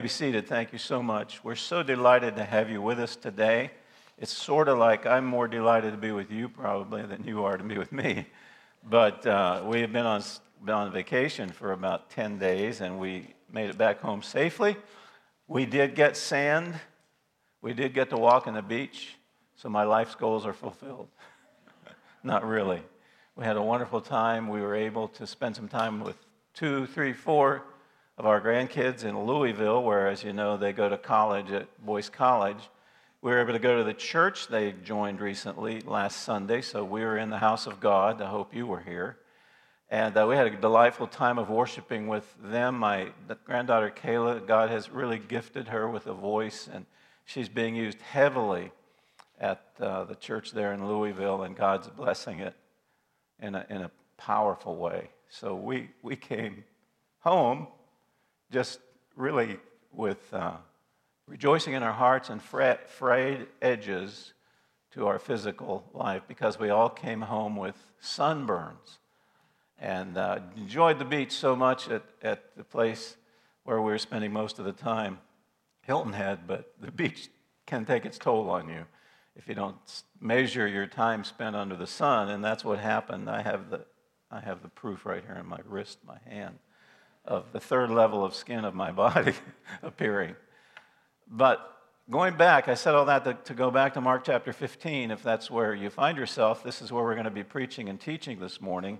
Be seated. Thank you so much. We're so delighted to have you with us today. It's sort of like I'm more delighted to be with you probably than you are to be with me. But we have been on vacation for about 10 days, and we made it back home safely. We did get sand. We did get to walk on the beach, so my life's goals are fulfilled. Not really. We had a wonderful time. We were able to spend some time with 2, 3, 4 of our grandkids in Louisville, where, as you know, they go to college at Boyce College. We were able to go to the church they joined recently last Sunday, so we were in the house of God. I hope you were here. And we had a delightful time of worshiping with them. My granddaughter Kayla, God has really gifted her with a voice, and she's being used heavily at the church there in Louisville, and God's blessing it in a powerful way. So we came home just really with rejoicing in our hearts and frayed edges to our physical life, because we all came home with sunburns and enjoyed the beach so much at the place where we were spending most of the time, Hilton Head, but the beach can take its toll on you if you don't measure your time spent under the sun, and that's what happened. I have the proof right here in my wrist, my hand, of the third level of skin of my body appearing. But going back, I said all that to go back to Mark chapter 15, if that's where you find yourself. This is where we're going to be preaching and teaching this morning.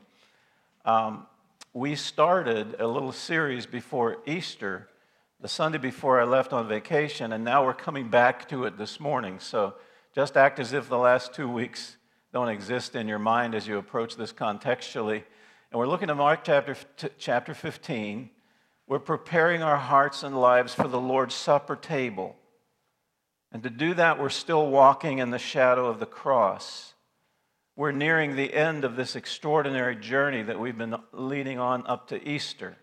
We started a little series before Easter, the Sunday before I left on vacation, and now we're coming back to it this morning. So just act as if the last 2 weeks don't exist in your mind as you approach this contextually. And we're looking at Mark chapter 15. We're preparing our hearts and lives for the Lord's Supper table. And to do that, we're still walking in the shadow of the cross. We're nearing the end of this extraordinary journey that we've been leading on up to Easter.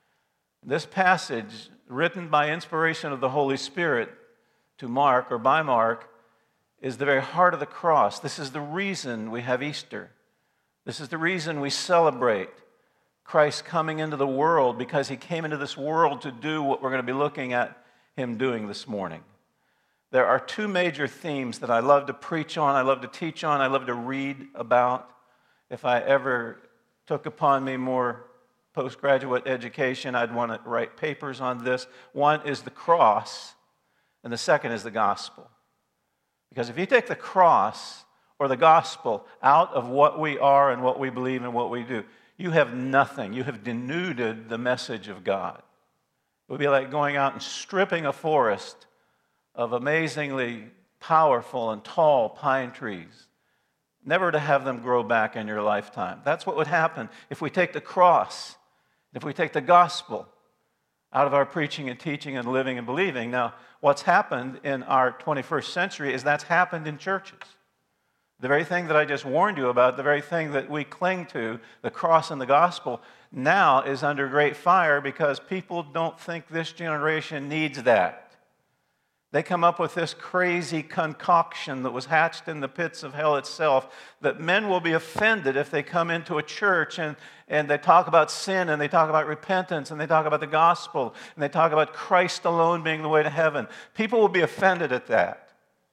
This passage, written by inspiration of the Holy Spirit to Mark, or by Mark, is the very heart of the cross. This is the reason we have Easter. This is the reason we celebrate Christ coming into the world, because he came into this world to do what we're going to be looking at him doing this morning. There are 2 major themes that I love to preach on, I love to teach on, I love to read about. If I ever took upon me more postgraduate education, I'd want to write papers on this. One is the cross, and the second is the gospel. Because if you take the cross or the gospel out of what we are and what we believe and what we do, you have nothing. You have denuded the message of God. It would be like going out and stripping a forest of amazingly powerful and tall pine trees, never to have them grow back in your lifetime. That's what would happen if we take the cross, if we take the gospel out of our preaching and teaching and living and believing. Now, what's happened in our 21st century is that's happened in churches. The very thing that I just warned you about, the very thing that we cling to, the cross and the gospel, now is under great fire because people don't think this generation needs that. They come up with this crazy concoction that was hatched in the pits of hell itself, that men will be offended if they come into a church and they talk about sin, and they talk about repentance, and they talk about the gospel, and they talk about Christ alone being the way to heaven. People will be offended at that.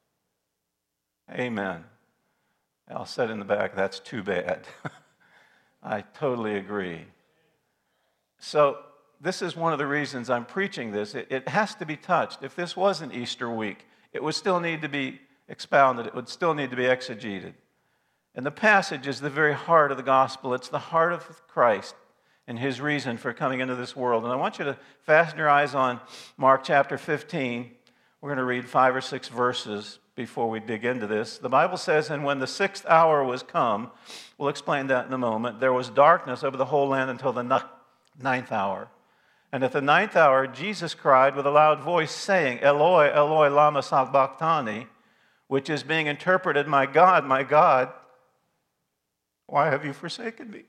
Amen. Al said in the back, that's too bad. I totally agree. So this is one of the reasons I'm preaching this. It has to be touched. If this wasn't Easter week, it would still need to be expounded. It would still need to be exegeted. And the passage is the very heart of the gospel. It's the heart of Christ and his reason for coming into this world. And I want you to fasten your eyes on Mark chapter 15. We're going to read 5 or 6 verses before we dig into this. The Bible says, and when the 6th hour was come, we'll explain that in a moment, there was darkness over the whole land until the 9th hour. And at the 9th hour, Jesus cried with a loud voice, saying, Eloi, Eloi, lama sabachthani, which is being interpreted, my God, why have you forsaken me?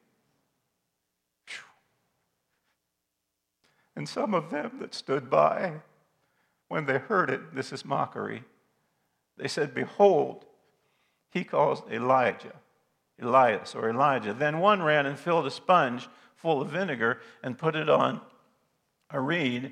And some of them that stood by, when they heard it, this is mockery, they said, behold, he calls Elias, or Elijah. Then one ran and filled a sponge full of vinegar and put it on a reed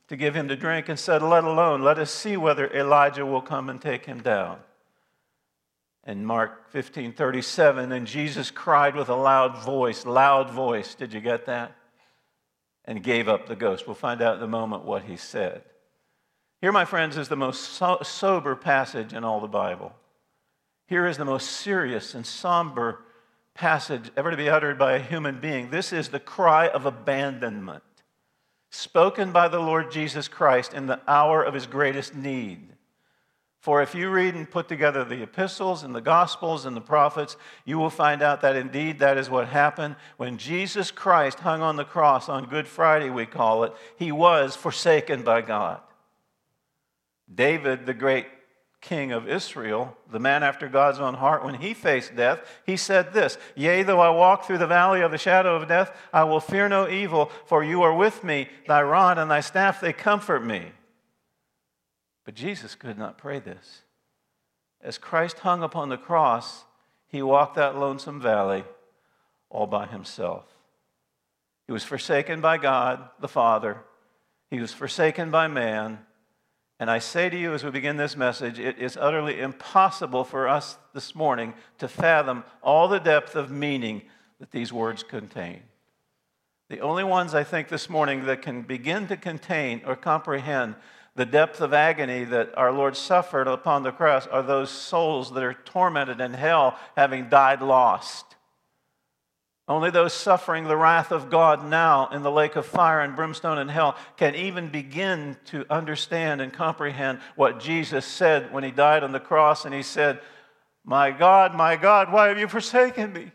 to give him to drink and said, let alone, let us see whether Elijah will come and take him down. In Mark 15:37, and Jesus cried with a loud voice, did you get that? And gave up the ghost. We'll find out in a moment what he said. Here, my friends, is the most sober passage in all the Bible. Here is the most serious and somber passage ever to be uttered by a human being. This is the cry of abandonment, spoken by the Lord Jesus Christ in the hour of his greatest need. For if you read and put together the epistles and the gospels and the prophets, you will find out that indeed that is what happened. When Jesus Christ hung on the cross on Good Friday, we call it, he was forsaken by God. David, the great king of Israel, the man after God's own heart, when he faced death, he said this, yea, though I walk through the valley of the shadow of death, I will fear no evil, for you are with me, thy rod and thy staff, they comfort me. But Jesus could not pray this. As Christ hung upon the cross, he walked that lonesome valley all by himself. He was forsaken by God, the Father. He was forsaken by man. And I say to you as we begin this message, it is utterly impossible for us this morning to fathom all the depth of meaning that these words contain. The only ones I think this morning that can begin to contain or comprehend the depth of agony that our Lord suffered upon the cross are those souls that are tormented in hell, having died lost. Only those suffering the wrath of God now in the lake of fire and brimstone and hell can even begin to understand and comprehend what Jesus said when he died on the cross, and he said, my God, why have you forsaken me?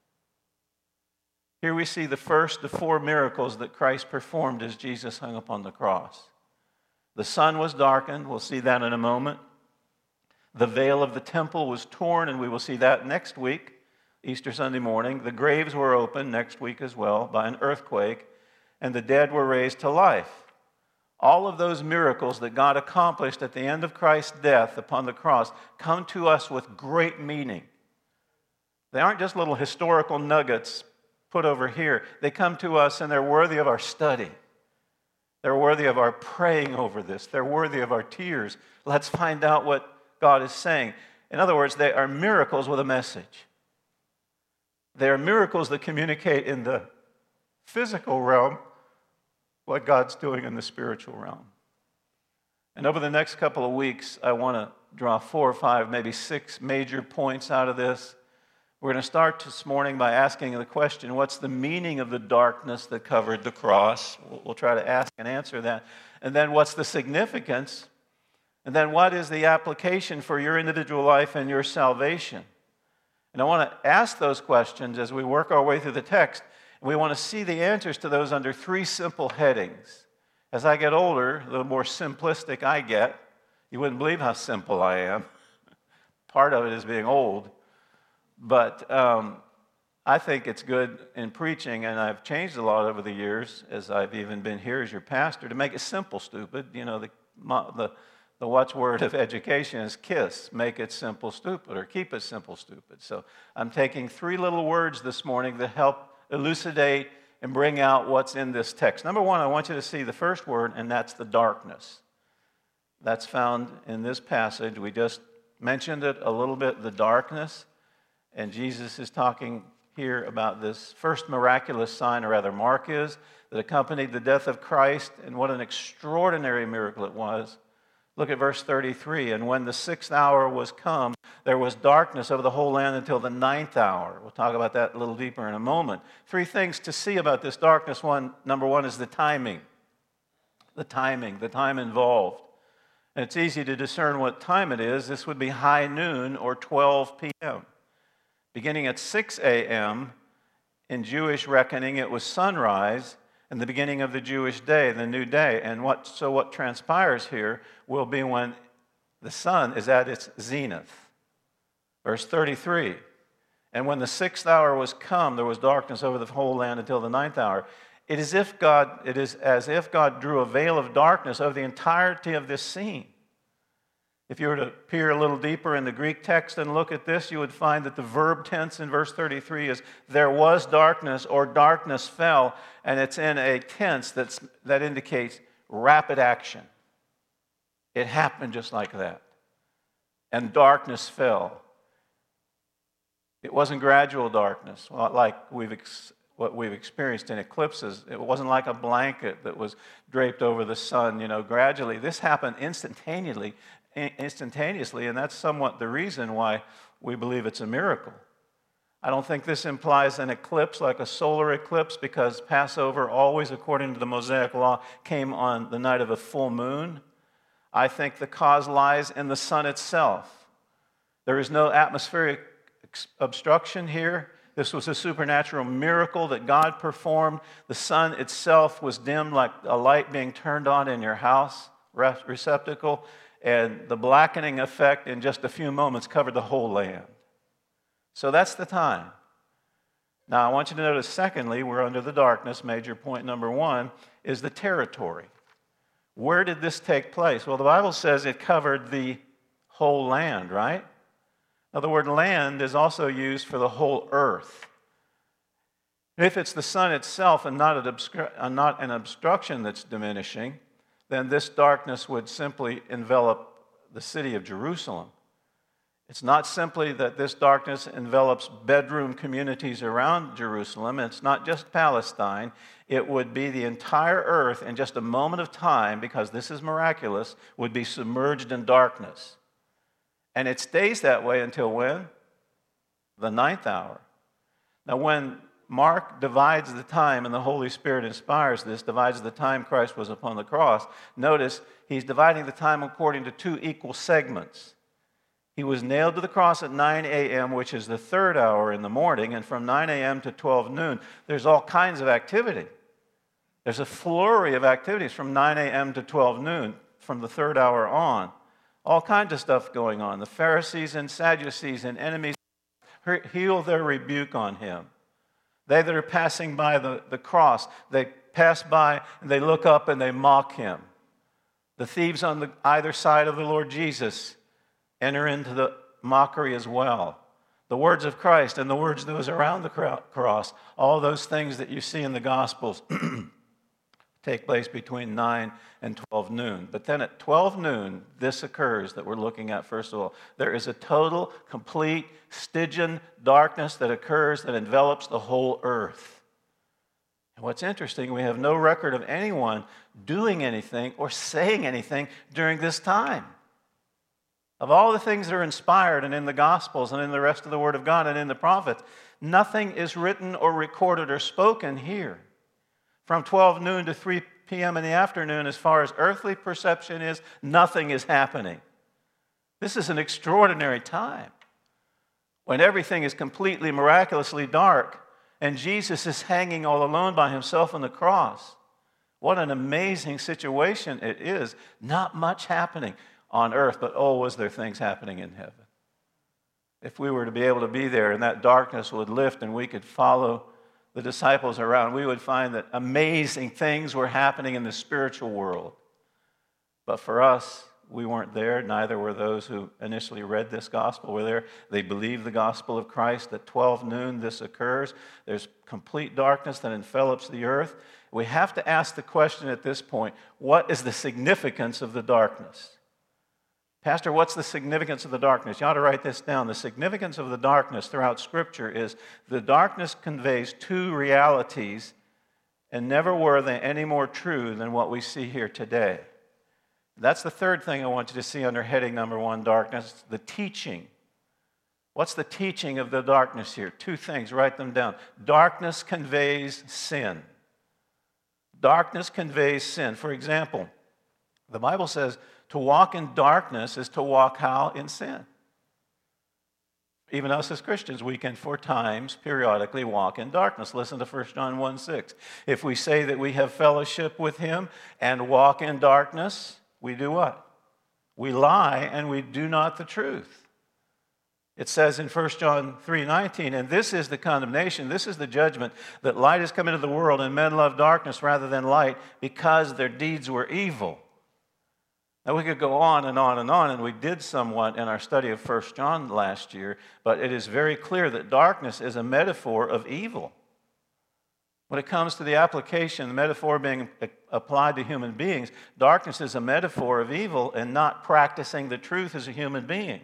Here we see the first of 4 miracles that Christ performed as Jesus hung upon the cross. The sun was darkened. We'll see that in a moment. The veil of the temple was torn, and we will see that next week, Easter Sunday morning. The graves were opened next week as well by an earthquake, and the dead were raised to life. All of those miracles that God accomplished at the end of Christ's death upon the cross come to us with great meaning. They aren't just little historical nuggets put over here. They come to us, and they're worthy of our study. They're worthy of our praying over this. They're worthy of our tears. Let's find out what God is saying. In other words, they are miracles with a message. They are miracles that communicate in the physical realm what God's doing in the spiritual realm. And over the next couple of weeks, I want to draw 4 or 5, maybe 6 major points out of this. We're going to start this morning by asking the question, what's the meaning of the darkness that covered the cross? We'll try to ask and answer that. And then what's the significance? And then what is the application for your individual life and your salvation? And I want to ask those questions as we work our way through the text. And we want to see the answers to those under 3 simple headings. As I get older, a little more simplistic I get. You wouldn't believe how simple I am. Part of it is being old. But I think it's good in preaching, and I've changed a lot over the years, as I've even been here as your pastor, to make it simple, stupid. You know, the watchword of education is KISS, make it simple, stupid, or keep it simple, stupid. So I'm taking 3 little words this morning that help elucidate and bring out what's in this text. Number 1, I want you to see the first word, and that's the darkness. That's found in this passage. We just mentioned it a little bit, the darkness. And Jesus is talking here about this first miraculous sign, or rather mark is, that accompanied the death of Christ, and what an extraordinary miracle it was. Look at verse 33. And when the 6th hour was come, there was darkness over the whole land until the 9th hour. We'll talk about that a little deeper in a moment. 3 things to see about this darkness. Number 1 is the timing. The time involved. And it's easy to discern what time it is. This would be high noon or 12 p.m. Beginning at 6 a.m., in Jewish reckoning, it was sunrise and the beginning of the Jewish day, the new day. And what transpires here will be when the sun is at its zenith. Verse 33, and when the 6th hour was come, there was darkness over the whole land until the 9th hour. It is as if God drew a veil of darkness over the entirety of this scene. If you were to peer a little deeper in the Greek text and look at this, you would find that the verb tense in verse 33 is there was darkness or darkness fell, and it's in a tense that indicates rapid action. It happened just like that. And darkness fell. It wasn't gradual darkness, like what we've experienced in eclipses. It wasn't like a blanket that was draped over the sun, gradually. This happened instantaneously, and that's somewhat the reason why we believe it's a miracle. I don't think this implies an eclipse like a solar eclipse, because Passover always, according to the Mosaic law, came on the night of a full moon. I think the cause lies in the sun itself. There is no atmospheric obstruction here. This was a supernatural miracle that God performed. The sun itself was dimmed like a light being turned on in your house receptacle, and the blackening effect in just a few moments covered the whole land. So that's the time. Now, I want you to notice, secondly, we're under the darkness. Major point number one is the territory. Where did this take place? Well, the Bible says it covered the whole land, right? Now, the word land is also used for the whole earth. If it's the sun itself and not an obstruction that's diminishing, then this darkness would simply envelop the city of Jerusalem. It's not simply that this darkness envelops bedroom communities around Jerusalem. It's not just Palestine. It would be the entire earth in just a moment of time, because this is miraculous, would be submerged in darkness. And it stays that way until when? The 9th hour. Now, when Mark divides the time, and the Holy Spirit inspires this, divides the time Christ was upon the cross, notice he's dividing the time according to 2 equal segments. He was nailed to the cross at 9 a.m., which is the 3rd hour in the morning, and from 9 a.m. to 12 noon, there's all kinds of activity. There's a flurry of activities from 9 a.m. to 12 noon, from the 3rd hour on. All kinds of stuff going on. The Pharisees and Sadducees and enemies heal their rebuke on him. They that are passing by the cross, they pass by and they look up and they mock him. The thieves on either side of the Lord Jesus enter into the mockery as well. The words of Christ and the words of those around the cross, all those things that you see in the Gospels take place between 9 and 12 noon. But then at 12 noon, this occurs that we're looking at first of all. There is a total, complete, Stygian darkness that occurs that envelops the whole earth. And what's interesting, we have no record of anyone doing anything or saying anything during this time. Of all the things that are inspired and in the Gospels and in the rest of the Word of God and in the prophets, nothing is written or recorded or spoken here. From 12 noon to 3 p.m. in the afternoon, as far as earthly perception is, nothing is happening. This is an extraordinary time when everything is completely miraculously dark and Jesus is hanging all alone by himself on the cross. What an amazing situation it is. Not much happening on earth, but oh, was there things happening in heaven. If we were to be able to be there and that darkness would lift and we could follow the disciples around, we would find that amazing things were happening in the spiritual world. But for us, we weren't there. Neither were those who initially read this gospel were there. They believed the gospel of Christ. At 12 noon, this occurs. There's complete darkness that envelops the earth. We have to ask the question at this point, what is the significance of the darkness? Pastor, what's the significance of the darkness? You ought to write this down. The significance of the darkness throughout Scripture is the darkness conveys 2 realities, and never were they any more true than what we see here today. That's the third thing I want you to see under heading number 1, darkness, the teaching. What's the teaching of the darkness here? 2 things, write them down. Darkness conveys sin. Darkness conveys sin. For example, the Bible says, to walk in darkness is to walk how? In sin. Even us as Christians, we can for times periodically walk in darkness. Listen to 1 John 1:6. If we say that we have fellowship with him and walk in darkness, we do what? We lie and we do not the truth. It says in 1 John 3:19, and this is the condemnation, this is the judgment, that light has come into the world and men love darkness rather than light because their deeds were evil. Now, we could go on and on and on, and we did somewhat in our study of 1 John last year, but it is very clear that darkness is a metaphor of evil. When it comes to the application, the metaphor being applied to human beings, darkness is a metaphor of evil and not practicing the truth as a human being.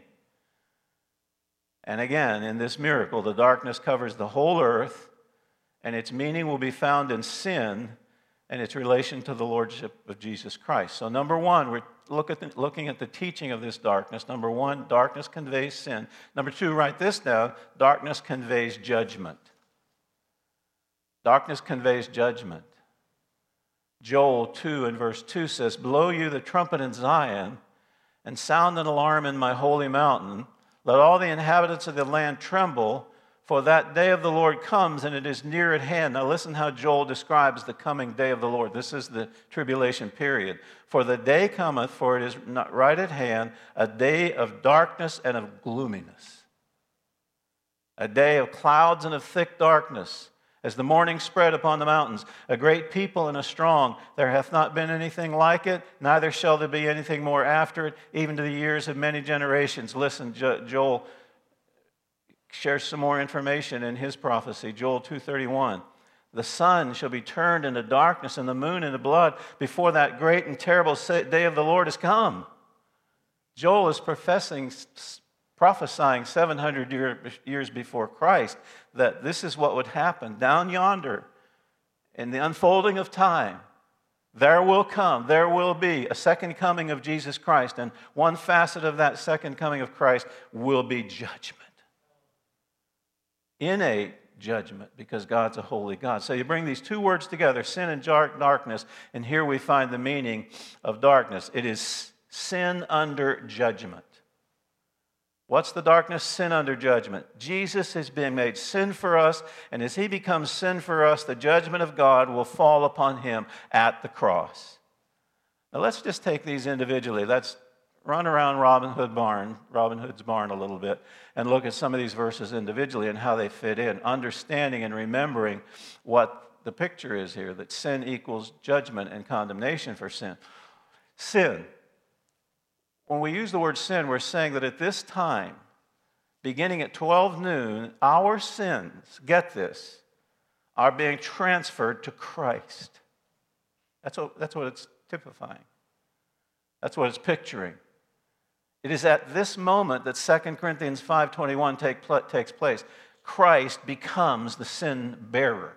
And again, in this miracle, the darkness covers the whole earth, and its meaning will be found in sin and its relation to the lordship of Jesus Christ. So number one, we're looking at the teaching of this darkness. Number one, darkness conveys sin. Number two, write this down, darkness conveys judgment. Darkness conveys judgment. Joel 2 and verse 2 says, "Blow you the trumpet in Zion, and sound an alarm in my holy mountain. Let all the inhabitants of the land tremble, for that day of the Lord comes, and it is near at hand." Now listen how Joel describes the coming day of the Lord. This is the tribulation period. "For the day cometh, for it is not right at hand, a day of darkness and of gloominess. A day of clouds and of thick darkness, as the morning spread upon the mountains. A great people and a strong. There hath not been anything like it, neither shall there be anything more after it, even to the years of many generations." Listen, Joel shares some more information in his prophecy. Joel 2:31. "The sun shall be turned into darkness and the moon into blood before that great and terrible day of the Lord is come." Joel is prophesying 700 years before Christ that this is what would happen. Down yonder, in the unfolding of time, there will be a second coming of Jesus Christ, and one facet of that second coming of Christ will be judgment. Innate judgment, because God's a holy God. So you bring these two words together, sin and darkness, and here we find the meaning of darkness. It is sin under judgment. What's the darkness? Sin under judgment. Jesus is being made sin for us, and as he becomes sin for us, the judgment of God will fall upon him at the cross. Now let's just take these individually. Let's run around Robin Hood's barn a little bit, and look at some of these verses individually and how they fit in, understanding and remembering what the picture is here, that sin equals judgment and condemnation for sin. Sin. When we use the word sin, we're saying that at this time, beginning at 12 noon, our sins, get this, are being transferred to Christ. That's what it's typifying. That's what it's picturing. It is at this moment that 2 Corinthians 5:21 takes place. Christ becomes the sin bearer.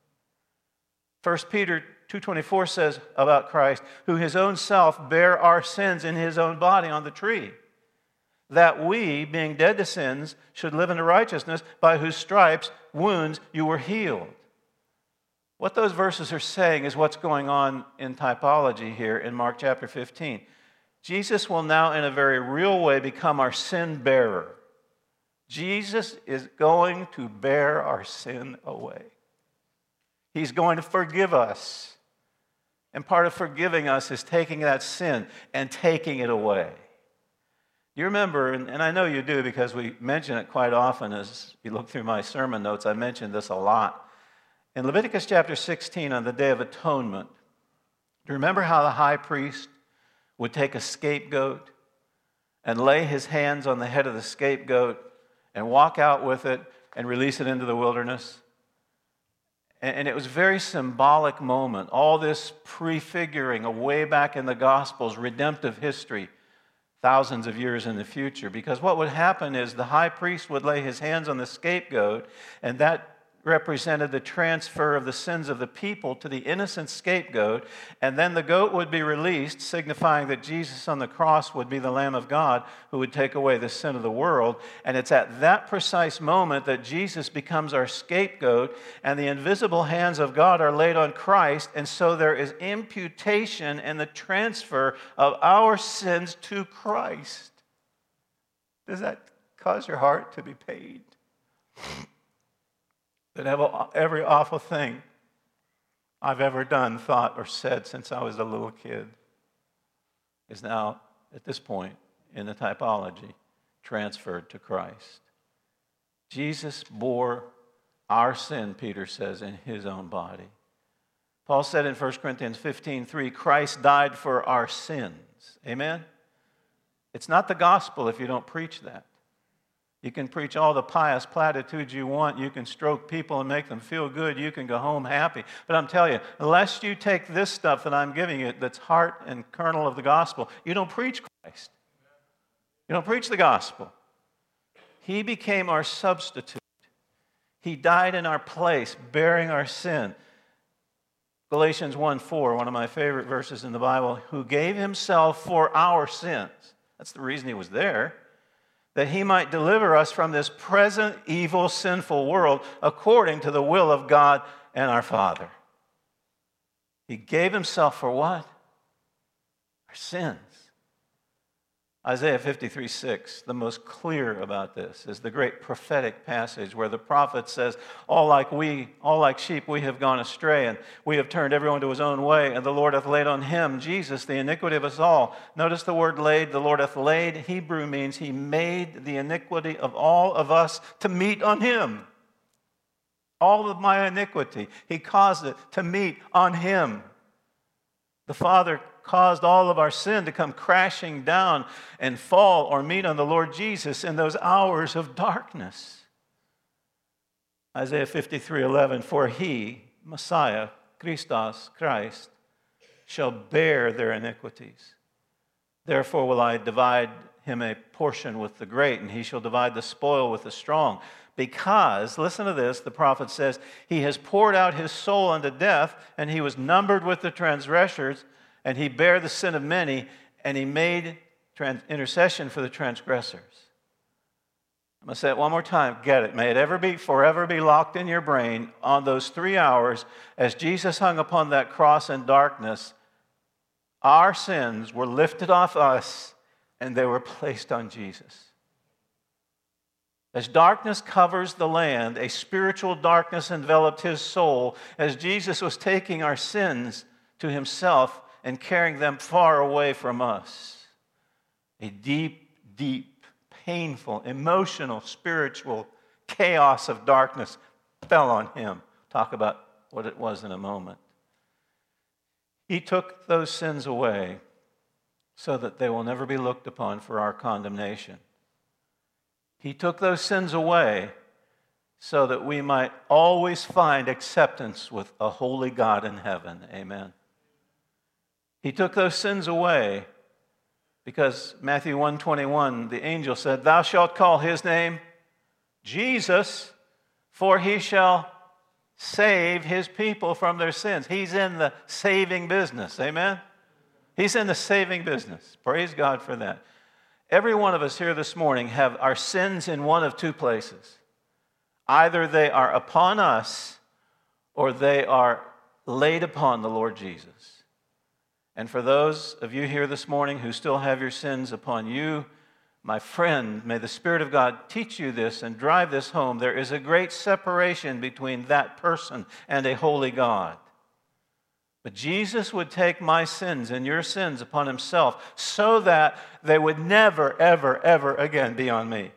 1 Peter 2:24 says about Christ, "Who his own self bare our sins in his own body on the tree, that we, being dead to sins, should live in righteousness, by whose stripes, wounds, you were healed." What those verses are saying is what's going on in typology here in Mark chapter 15. Jesus will now, in a very real way, become our sin bearer. Jesus is going to bear our sin away. He's going to forgive us. And part of forgiving us is taking that sin and taking it away. You remember, and I know you do because we mention it quite often as you look through my sermon notes, I mentioned this a lot. In Leviticus chapter 16, on the Day of Atonement, do you remember how the high priest would take a scapegoat and lay his hands on the head of the scapegoat and walk out with it and release it into the wilderness? And it was a very symbolic moment, all this prefiguring of way back in the Gospels, redemptive history, thousands of years in the future. Because what would happen is the high priest would lay his hands on the scapegoat, and that represented the transfer of the sins of the people to the innocent scapegoat, and then the goat would be released, signifying that Jesus on the cross would be the Lamb of God who would take away the sin of the world. And it's at that precise moment that Jesus becomes our scapegoat, and the invisible hands of God are laid on Christ, and so there is imputation and the transfer of our sins to Christ. Does that cause your heart to be pained? That every awful thing I've ever done, thought, or said since I was a little kid is now, at this point in the typology, transferred to Christ. Jesus bore our sin, Peter says, in his own body. Paul said in 1 Corinthians 15:3, Christ died for our sins. Amen? It's not the gospel if you don't preach that. You can preach all the pious platitudes you want. You can stroke people and make them feel good. You can go home happy. But I'm telling you, unless you take this stuff that I'm giving you that's heart and kernel of the gospel, you don't preach Christ. You don't preach the gospel. He became our substitute. He died in our place, bearing our sin. Galatians 1:4, one of my favorite verses in the Bible, who gave himself for our sins. That's the reason he was there. That he might deliver us from this present evil, sinful world according to the will of God and our Father. He gave himself for what? Our sins. Isaiah 53:6, the most clear about this, is the great prophetic passage where the prophet says, all like sheep, we have gone astray, and we have turned everyone to his own way, and the Lord hath laid on him, Jesus, the iniquity of us all. Notice the word laid, the Lord hath laid. Hebrew means he made the iniquity of all of us to meet on him. All of my iniquity, he caused it to meet on him. The Father caused all of our sin to come crashing down and fall or meet on the Lord Jesus in those hours of darkness. Isaiah 53:11, for he, Messiah, Christos, Christ, shall bear their iniquities. Therefore will I divide him a portion with the great, and he shall divide the spoil with the strong. Because, listen to this, the prophet says, he has poured out his soul unto death, and he was numbered with the transgressors, and he bare the sin of many, and he made intercession for the transgressors. I'm going to say it one more time. Get it. May it forever be locked in your brain on those 3 hours as Jesus hung upon that cross in darkness. Our sins were lifted off us, and they were placed on Jesus. As darkness covers the land, a spiritual darkness enveloped his soul as Jesus was taking our sins to himself and carrying them far away from us. A deep, deep, painful, emotional, spiritual chaos of darkness fell on him. Talk about what it was in a moment. He took those sins away so that they will never be looked upon for our condemnation. He took those sins away so that we might always find acceptance with a holy God in heaven. Amen. He took those sins away because Matthew 1:21, the angel said, thou shalt call his name Jesus, for he shall save his people from their sins. He's in the saving business. Amen? He's in the saving business. Praise God for that. Every one of us here this morning have our sins in one of two places. Either they are upon us or they are laid upon the Lord Jesus. And for those of you here this morning who still have your sins upon you, my friend, may the Spirit of God teach you this and drive this home. There is a great separation between that person and a holy God. But Jesus would take my sins and your sins upon himself so that they would never, ever, ever again be on me.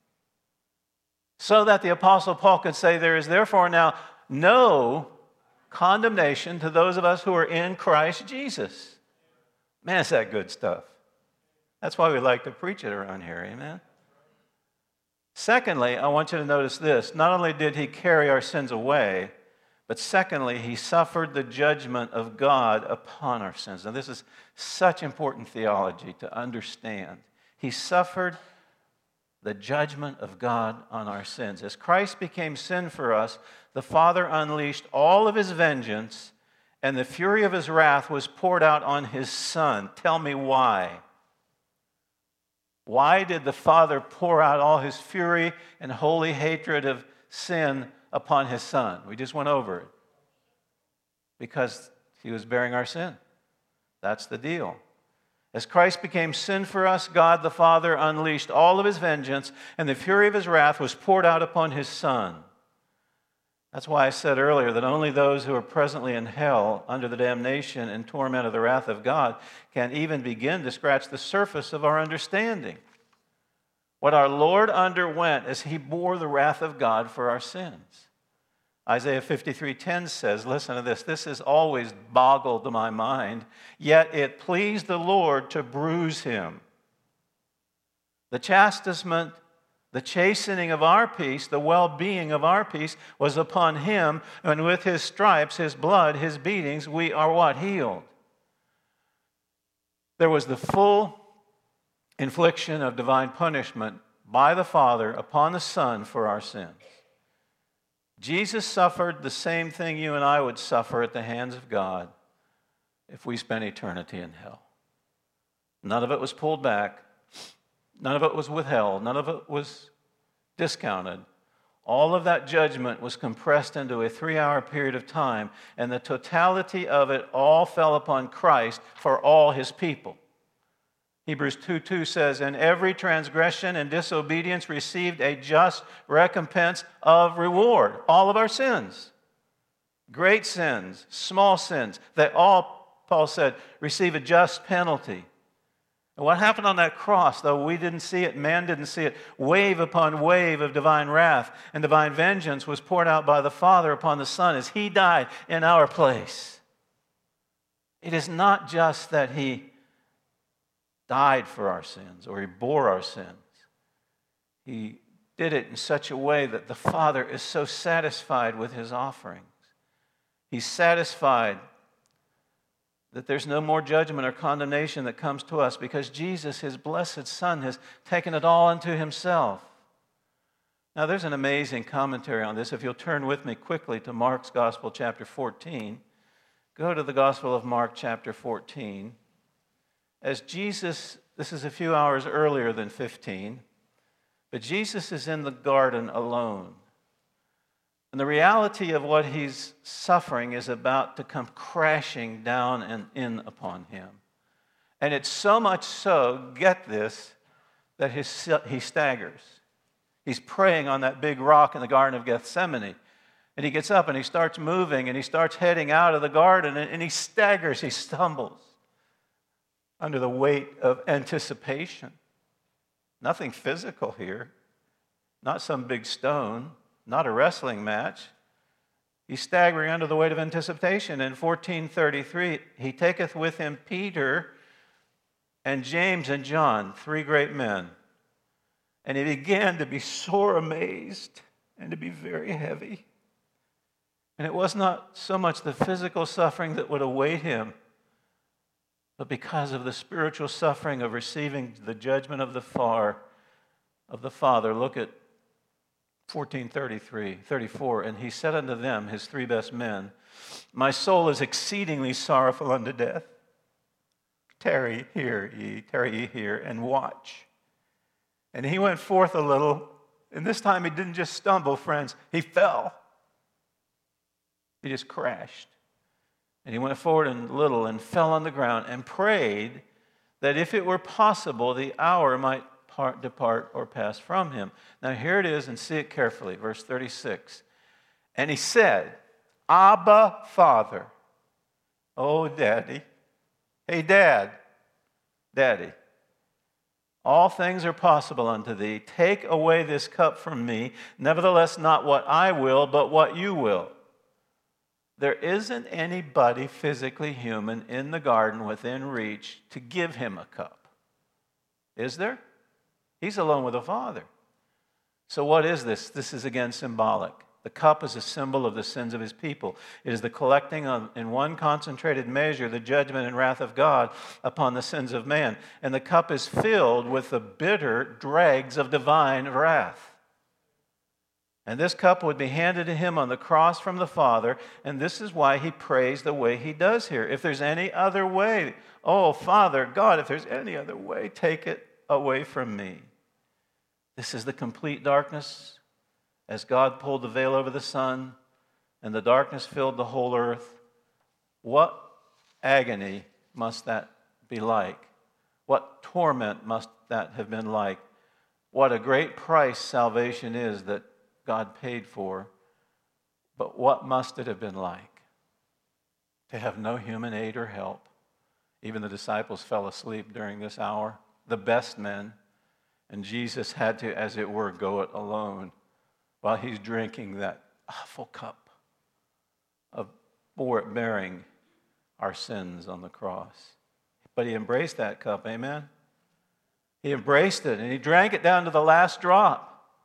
So that the Apostle Paul could say, there is therefore now no condemnation to those of us who are in Christ Jesus. Man, is that good stuff. That's why we like to preach it around here, amen? Secondly, I want you to notice this. Not only did he carry our sins away, but secondly, he suffered the judgment of God upon our sins. Now, this is such important theology to understand. He suffered the judgment of God on our sins. As Christ became sin for us, the Father unleashed all of his vengeance, and the fury of his wrath was poured out on his Son. Tell me why. Why did the Father pour out all his fury and holy hatred of sin upon his Son? We just went over it. Because he was bearing our sin. That's the deal. As Christ became sin for us, God the Father unleashed all of his vengeance, and the fury of his wrath was poured out upon his Son. That's why I said earlier that only those who are presently in hell under the damnation and torment of the wrath of God can even begin to scratch the surface of our understanding. What our Lord underwent as he bore the wrath of God for our sins. Isaiah 53:10 says, listen to this, this has always boggled my mind, yet it pleased the Lord to bruise him. The chastisement The chastening of our peace, the well-being of our peace, was upon him, and with his stripes, his blood, his beatings, we are what? Healed. There was the full infliction of divine punishment by the Father upon the Son for our sins. Jesus suffered the same thing you and I would suffer at the hands of God if we spent eternity in hell. None of it was pulled back. None of it was withheld. None of it was discounted. All of that judgment was compressed into a 3-hour period of time, and the totality of it all fell upon Christ for all his people. Hebrews 2:2 says, "And every transgression and disobedience received a just recompense of reward." All of our sins, great sins, small sins, they all, Paul said, receive a just penalty. And what happened on that cross, though we didn't see it, man didn't see it, wave upon wave of divine wrath and divine vengeance was poured out by the Father upon the Son as he died in our place. It is not just that he died for our sins or he bore our sins. He did it in such a way that the Father is so satisfied with his offerings. He's satisfied that there's no more judgment or condemnation that comes to us because Jesus, his blessed Son, has taken it all unto himself. Now, there's an amazing commentary on this. If you'll turn with me quickly to Mark's Gospel, chapter 14. Go to the Gospel of Mark, chapter 14. As Jesus, this is a few hours earlier than 15, but Jesus is in the garden alone. And the reality of what he's suffering is about to come crashing down and in upon him. And it's so much so, get this, that he staggers. He's praying on that big rock in the Garden of Gethsemane. And he gets up and he starts moving and he starts heading out of the garden and he staggers, he stumbles under the weight of anticipation. Nothing physical here, not some big stone, not a wrestling match. He's staggering under the weight of anticipation. In 14:33, he taketh with him Peter and James and John, 3 great men. And he began to be sore amazed and to be very heavy. And it was not so much the physical suffering that would await him, but because of the spiritual suffering of receiving the judgment of the Father. Look at 14:34. And he said unto them, his 3 best men, My soul is exceedingly sorrowful unto death. Tarry ye here, and watch. And he went forth a little, and this time he didn't just stumble, friends, he fell. He just crashed. And he went forward a little and fell on the ground and prayed that if it were possible, the hour might depart or pass from him. Now here it is, and see it carefully, verse 36. And he said, Abba, Father. Oh, Daddy. Hey, Daddy. All things are possible unto thee. Take away this cup from me. Nevertheless, not what I will, but what you will. There isn't anybody physically human in the garden within reach to give him a cup. Is there? He's alone with the Father. So what is this? This is again symbolic. The cup is a symbol of the sins of his people. It is the collecting of, in one concentrated measure, the judgment and wrath of God upon the sins of man. And the cup is filled with the bitter dregs of divine wrath. And this cup would be handed to him on the cross from the Father, and this is why he prays the way he does here. If there's any other way, oh, Father, God, if there's any other way, take it away from me. This is the complete darkness as God pulled the veil over the sun and the darkness filled the whole earth. What agony must that be like? What torment must that have been like? What a great price salvation is that God paid for. But what must it have been like to have no human aid or help? Even the disciples fell asleep during this hour, the best men, and Jesus had to, as it were, go it alone while he's drinking that awful cup of bearing our sins on the cross. But he embraced that cup, amen? He embraced it, and he drank it down to the last drop.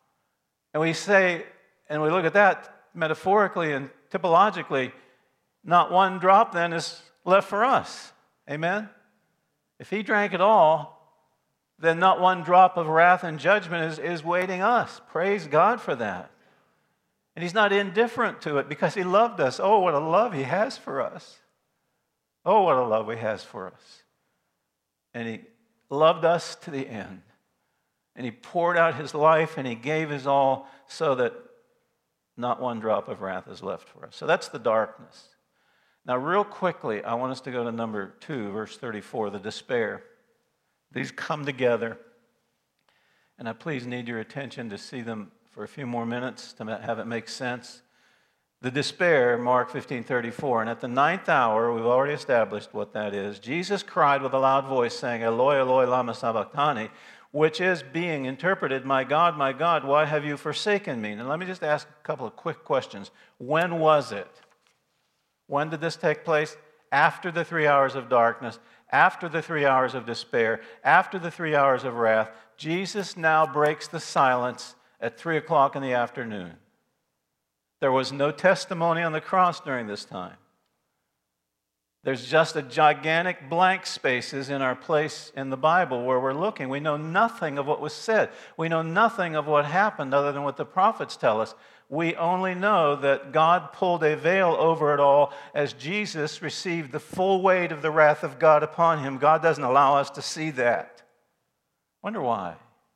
And we say, and we look at that metaphorically and typologically, not one drop then is left for us. Amen? If he drank it all, then not one drop of wrath and judgment is waiting us. Praise God for that. And he's not indifferent to it because he loved us. Oh, what a love he has for us. Oh, what a love he has for us. And he loved us to the end. And he poured out his life and he gave his all so that not one drop of wrath is left for us. So that's the darkness. Now, real quickly, I want us to go to number 2, verse 34, the despair. These come together. And I please need your attention to see them for a few more minutes to have it make sense. The despair, Mark 15:34, and at the 9th hour, we've already established what that is, Jesus cried with a loud voice, saying, Eloi, Eloi, lama sabachthani, which is being interpreted, my God, why have you forsaken me? Now let me just ask a couple of quick questions. When was it? When did this take place? After the 3 hours of darkness, after the 3 hours of despair, after the 3 hours of wrath. Jesus now breaks the silence at 3 o'clock in the afternoon. There was no testimony on the cross during this time. There's just a gigantic blank spaces in our place in the Bible where we're looking. We know nothing of what was said. We know nothing of what happened other than what the prophets tell us. We only know that God pulled a veil over it all as Jesus received the full weight of the wrath of God upon him. God doesn't allow us to see that. Wonder why?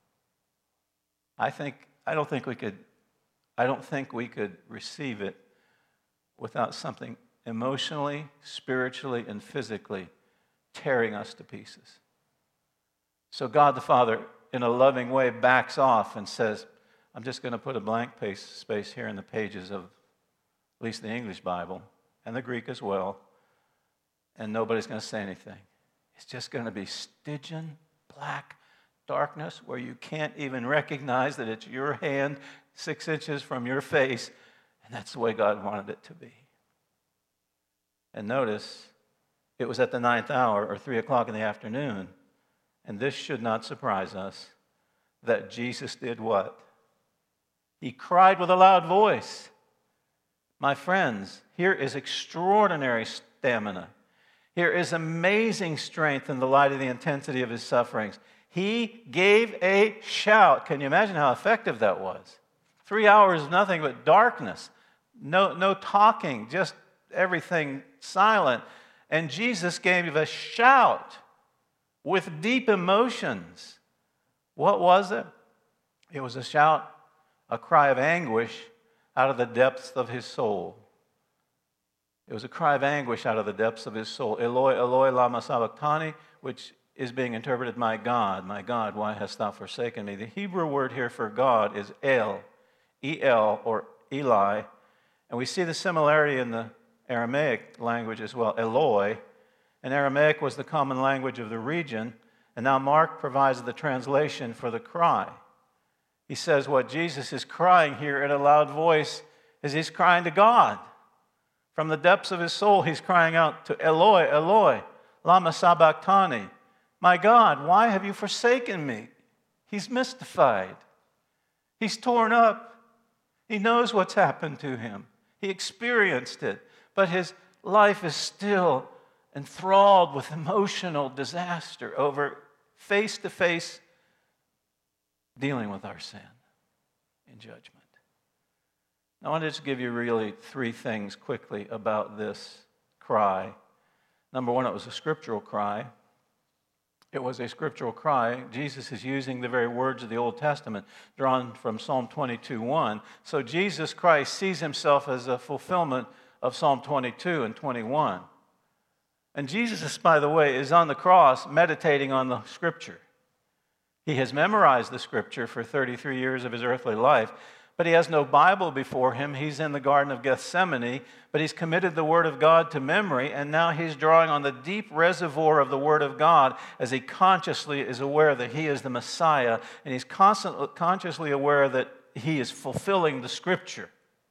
I don't think we could receive it without something emotionally, spiritually, and physically tearing us to pieces. So God the Father, in a loving way, backs off and says, I'm just going to put a blank space here in the pages of at least the English Bible, and the Greek as well, and nobody's going to say anything. It's just going to be Stygian, black darkness where you can't even recognize that it's your hand 6 inches from your face, and that's the way God wanted it to be. And notice, it was at the 9th hour, or 3 o'clock in the afternoon, and this should not surprise us, that Jesus did what? He cried with a loud voice. My friends, here is extraordinary stamina. Here is amazing strength in the light of the intensity of his sufferings. He gave a shout. Can you imagine how effective that was? 3 hours of nothing but darkness. No talking, just everything silent. And Jesus gave a shout with deep emotions. What was it? It was a shout, a cry of anguish out of the depths of his soul. It was a cry of anguish out of the depths of his soul. Eloi, Eloi, lama sabachthani, which is being interpreted, my God, why hast thou forsaken me? The Hebrew word here for God is El, E-L, or Eli. And we see the similarity in the Aramaic language as well, Eloi. And Aramaic was the common language of the region. And now Mark provides the translation for the cry. He says what Jesus is crying here in a loud voice is he's crying to God. From the depths of his soul, he's crying out to Eloi, Eloi, lama sabachthani. My God, why have you forsaken me? He's mystified. He's torn up. He knows what's happened to him. He experienced it. But his life is still enthralled with emotional disaster over face-to-face dealing with our sin in judgment. Now, I want to just give you really 3 things quickly about this cry. Number 1, it was a scriptural cry. It was a scriptural cry. Jesus is using the very words of the Old Testament drawn from Psalm 22:1. So Jesus Christ sees himself as a fulfillment of Psalm 22 and 21. And Jesus, by the way, is on the cross meditating on the scripture. He has memorized the scripture for 33 years of his earthly life, but he has no Bible before him. He's in the Garden of Gethsemane, but he's committed the Word of God to memory, and now he's drawing on the deep reservoir of the Word of God as he consciously is aware that he is the Messiah, and he's consciously aware that he is fulfilling the scripture.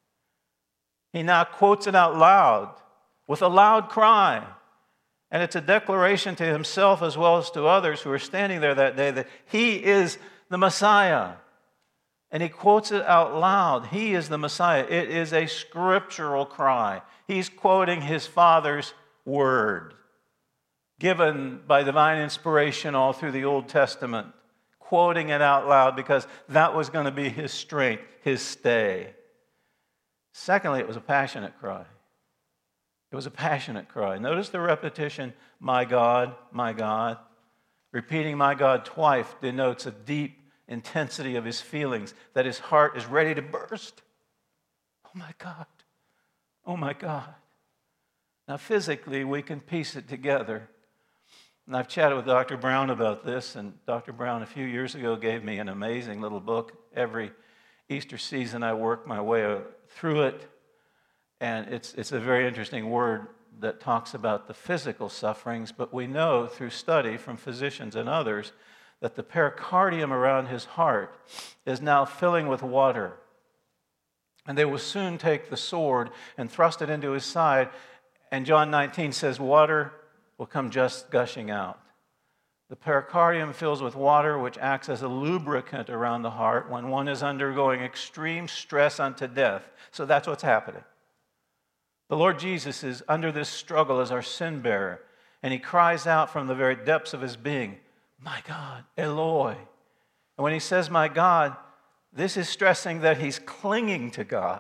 He now quotes it out loud with a loud cry. And it's a declaration to himself as well as to others who are standing there that day that he is the Messiah. And he quotes it out loud. He is the Messiah. It is a scriptural cry. He's quoting his Father's word, given by divine inspiration all through the Old Testament, quoting it out loud because that was going to be his strength, his stay. Secondly, it was a passionate cry. It was a passionate cry. Notice the repetition, my God, my God. Repeating my God twice denotes a deep intensity of his feelings, that his heart is ready to burst. Oh my God. Oh my God. Now physically, we can piece it together. And I've chatted with Dr. Brown about this, and Dr. Brown a few years ago gave me an amazing little book. Every Easter season, I work my way through it, and it's a very interesting word that talks about the physical sufferings, but we know through study from physicians and others that the pericardium around his heart is now filling with water. And they will soon take the sword and thrust it into his side, and John 19 says water will come just gushing out. The pericardium fills with water, which acts as a lubricant around the heart when one is undergoing extreme stress unto death. So that's what's happening. The Lord Jesus is under this struggle as our sin bearer, and he cries out from the very depths of his being, my God, Eloi. And when he says, my God, this is stressing that he's clinging to God.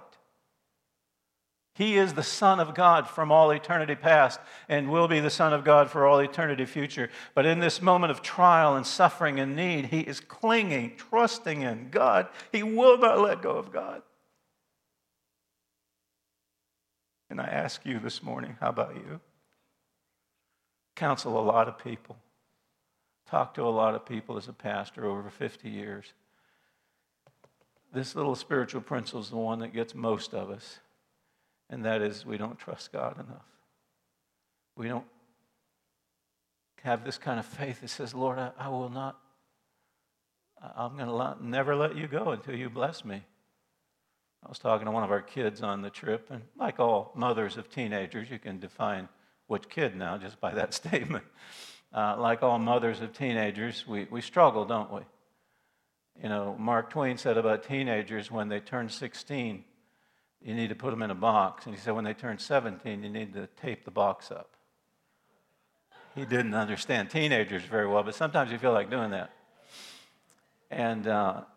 He is the Son of God from all eternity past and will be the Son of God for all eternity future. But in this moment of trial and suffering and need, he is clinging, trusting in God. He will not let go of God. And I ask you this morning, how about you? Counsel a lot of people. Talk to a lot of people as a pastor over 50 years. This little spiritual principle is the one that gets most of us. And that is, we don't trust God enough. We don't have this kind of faith that says, Lord, I will not, I'm going to never let you go until you bless me. I was talking to one of our kids on the trip, and like all mothers of teenagers, you can define which kid now just by that statement. Like all mothers of teenagers, we struggle, don't we? You know, Mark Twain said about teenagers, when they turn 16, you need to put them in a box. And he said when they turn 17, you need to tape the box up. He didn't understand teenagers very well, but sometimes you feel like doing that. And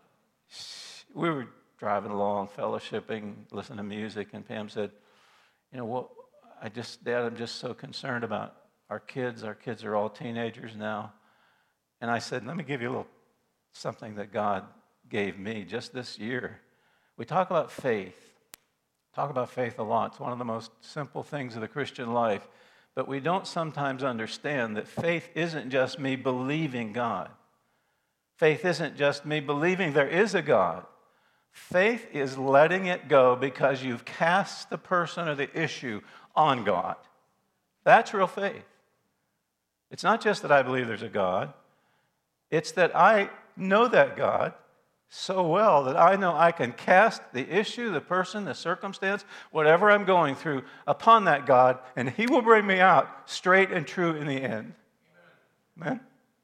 we were driving along, fellowshipping, listening to music, and Pam said, you know, what? Dad, I'm just so concerned about our kids. Our kids are all teenagers now. And I said, let me give you a little something that God gave me just this year. We talk about faith. Talk about faith a lot. It's one of the most simple things of the Christian life. But we don't sometimes understand that faith isn't just me believing God. Faith isn't just me believing there is a God. Faith is letting it go because you've cast the person or the issue on God. That's real faith. It's not just that I believe there's a God. It's that I know that God so well that I know I can cast the issue, the person, the circumstance, whatever I'm going through upon that God, and he will bring me out straight and true in the end. Amen?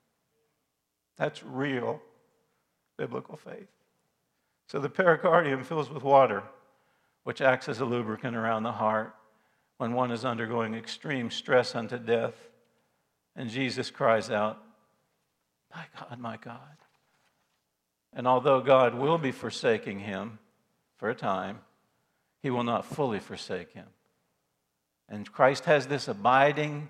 That's real biblical faith. So the pericardium fills with water, which acts as a lubricant around the heart when one is undergoing extreme stress unto death. And Jesus cries out, my God, my God. And although God will be forsaking him for a time, he will not fully forsake him. And Christ has this abiding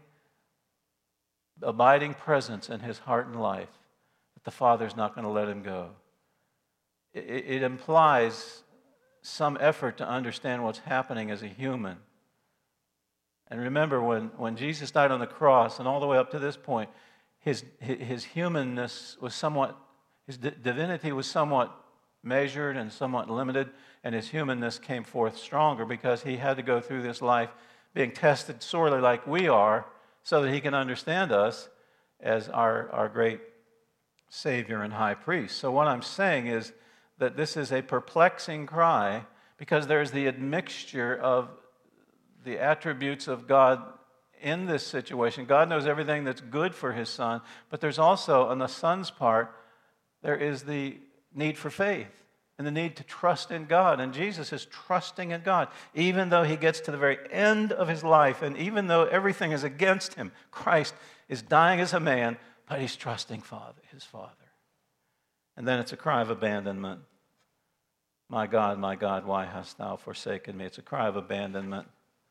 presence in his heart and life that the Father's not going to let him go. It implies some effort to understand what's happening as a human. And remember, when Jesus died on the cross, and all the way up to this point, his humanness was somewhat, his divinity was somewhat measured and somewhat limited, and his humanness came forth stronger because he had to go through this life being tested sorely like we are so that he can understand us as our great Savior and High Priest. So what I'm saying is that this is a perplexing cry because there's the admixture of the attributes of God in this situation. God knows everything that's good for his Son, but there's also, on the Son's part, there is the need for faith. and the need to trust in God. And Jesus is trusting in God. Even though he gets to the very end of his life, and even though everything is against him, Christ is dying as a man, but he's trusting his Father. And then it's a cry of abandonment. My God, why hast thou forsaken me? It's a cry of abandonment.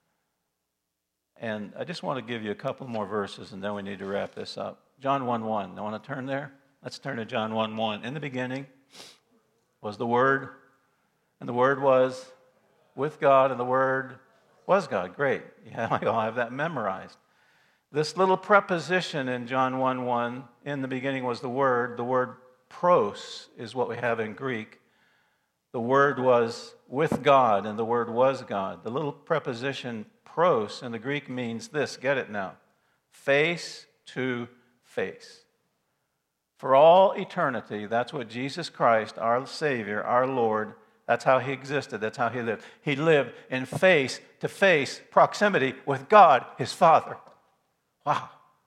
And I just want to give you a couple more verses, and then we need to wrap this up. John 1:1. I want to turn there? Let's turn to John 1:1. In the beginning was the Word, and the Word was with God, and the Word was God. Great. Yeah, we all have that memorized. This little preposition in John 1:1, in the beginning was the word pros is what we have in Greek. The Word was with God, and the Word was God. The little preposition pros in the Greek means this, get it now, face to face. For all eternity, that's what Jesus Christ, our Savior, our Lord, that's how he existed, that's how he lived. He lived in face-to-face proximity with God, his Father. Wow.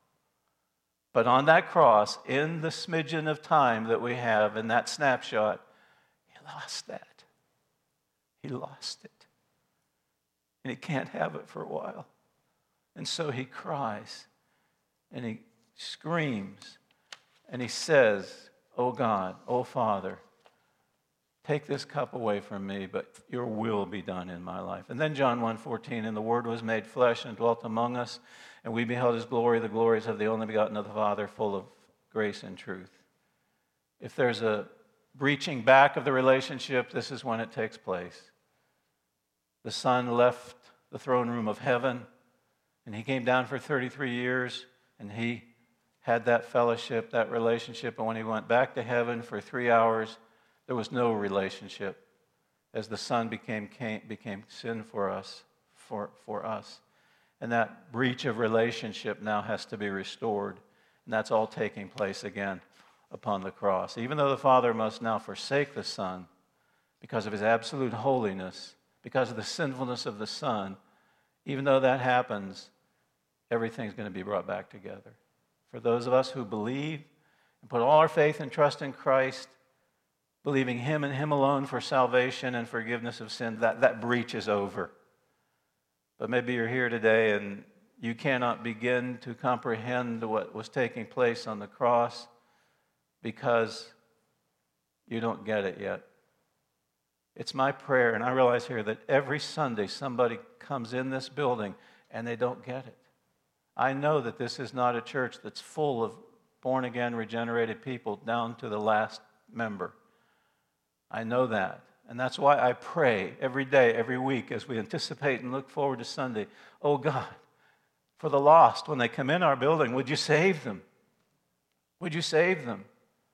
But on that cross, in the smidgen of time that we have, in that snapshot, he lost that. He lost it. And he can't have it for a while. And so he cries, and he screams, and he says, "Oh God, oh Father, take this cup away from me, but your will be done in my life." And then John 1:14, "And the Word was made flesh and dwelt among us, and we beheld his glory, the glories of the only begotten of the Father, full of grace and truth." If there's a breaching back of the relationship, this is when it takes place. The Son left the throne room of heaven, and he came down for 33 years, and he had that fellowship, that relationship, and when he went back to heaven for 3 hours, there was no relationship, as the Son became sin for us, for us. And that breach of relationship now has to be restored, and that's all taking place again upon the cross. Even though the Father must now forsake the Son because of his absolute holiness, because of the sinfulness of the Son, even though that happens, everything's going to be brought back together. For those of us who believe and put all our faith and trust in Christ, believing him and him alone for salvation and forgiveness of sin, that breach is over. But maybe you're here today and you cannot begin to comprehend what was taking place on the cross because you don't get it yet. It's my prayer, and I realize here that every Sunday somebody comes in this building and they don't get it. I know that this is not a church that's full of born-again, regenerated people down to the last member. I know that. And that's why I pray every day, every week, as we anticipate and look forward to Sunday, "Oh God, for the lost, when they come in our building, would you save them? Would you save them?"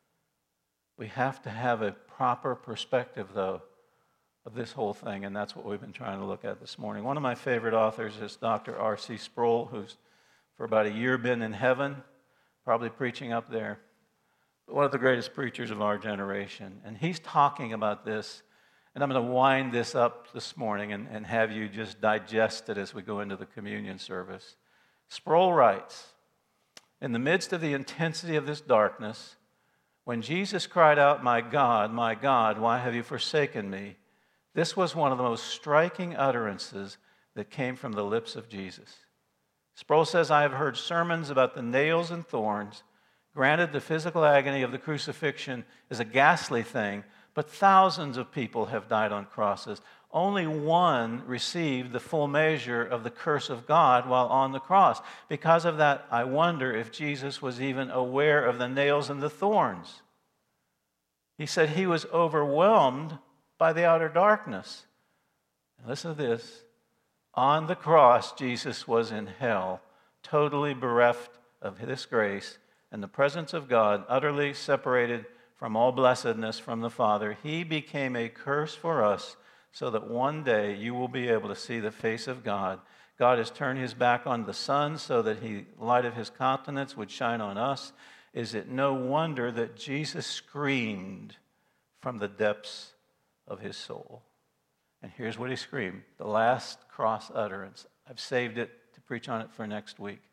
We have to have a proper perspective, though, of this whole thing, and that's what we've been trying to look at this morning. One of my favorite authors is Dr. R.C. Sproul, who's for about a year been in heaven, probably preaching up there. One of the greatest preachers of our generation. And he's talking about this, and I'm going to wind this up this morning and have you just digest it as we go into the communion service. Sproul writes, "In the midst of the intensity of this darkness, when Jesus cried out, my God, why have you forsaken me?" This was one of the most striking utterances that came from the lips of Jesus. Sproul says, "I have heard sermons about the nails and thorns. Granted, the physical agony of the crucifixion is a ghastly thing, but thousands of people have died on crosses. Only one received the full measure of the curse of God while on the cross. Because of that, I wonder if Jesus was even aware of the nails and the thorns." He said he was overwhelmed by the outer darkness. And listen to this. On the cross, Jesus was in hell, totally bereft of this grace and the presence of God, utterly separated from all blessedness from the Father. He became a curse for us so that one day you will be able to see the face of God. God has turned his back on the Son so that the light of his countenance would shine on us. Is it no wonder that Jesus screamed from the depths of his soul? And here's what he screamed, the last cross utterance. I've saved it to preach on it for next week.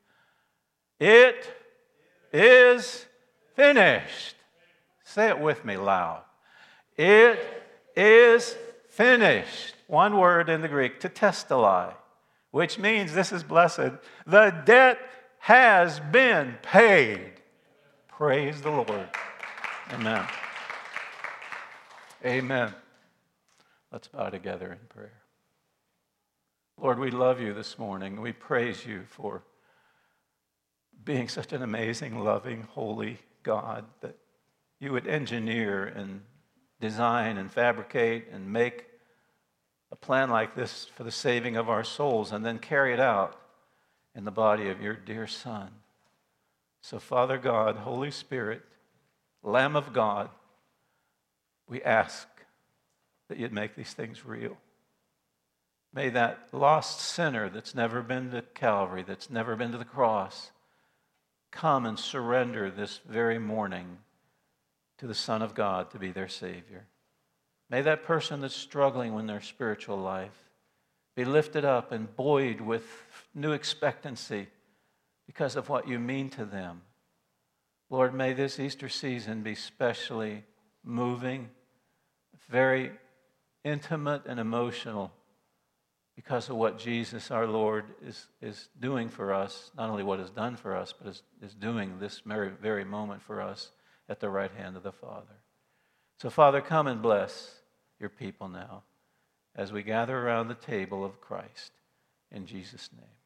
"It is finished." Say it with me loud. "It is finished. One word in the Greek, tetelestai, which means, this is blessed, the debt has been paid. Praise the Lord. Amen. Amen. Let's bow together in prayer. Lord, we love you this morning. We praise you for being such an amazing, loving, holy God, that you would engineer and design and fabricate and make a plan like this for the saving of our souls and then carry it out in the body of your dear Son. So, Father God, Holy Spirit, Lamb of God, we ask that you'd make these things real. May that lost sinner that's never been to Calvary, that's never been to the cross, come and surrender this very morning to the Son of God to be their Savior. May that person that's struggling in their spiritual life be lifted up and buoyed with new expectancy because of what you mean to them. Lord, may this Easter season be specially moving, very intimate and emotional because of what Jesus, our Lord, is doing for us, not only what is done for us, but is doing this very moment for us at the right hand of the Father. So, Father, come and bless your people now as we gather around the table of Christ. In Jesus' name.